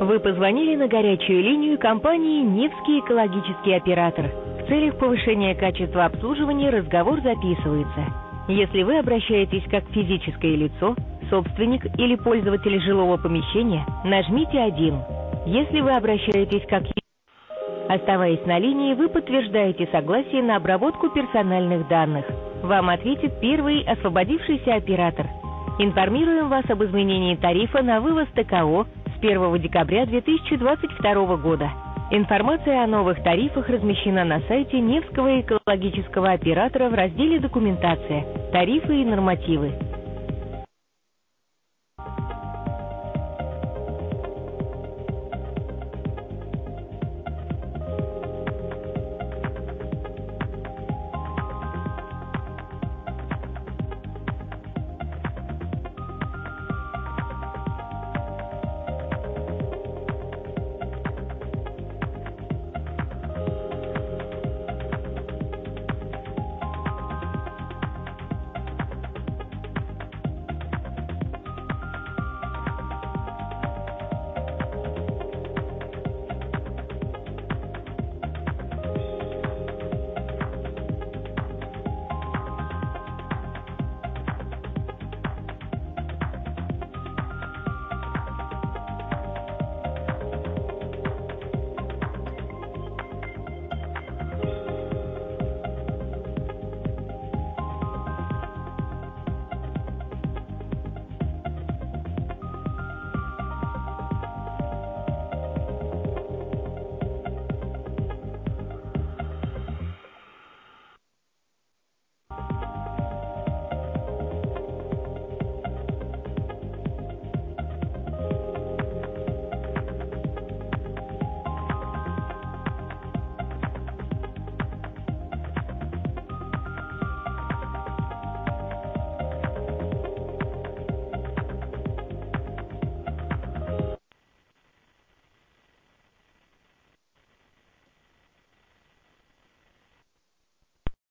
Вы позвонили на горячую линию компании «Невский экологический оператор». В целях повышения качества обслуживания разговор записывается. Если вы обращаетесь как физическое лицо, собственник или пользователь жилого помещения, нажмите 1. Если вы обращаетесь как оставаясь на линии, вы подтверждаете согласие на обработку персональных данных. Вам ответит первый освободившийся оператор. Информируем вас об изменении тарифа на вывоз ТКО с 1 декабря 2022 года. Информация о новых тарифах размещена на сайте Невского экологического оператора в разделе «Документация. Тарифы и нормативы».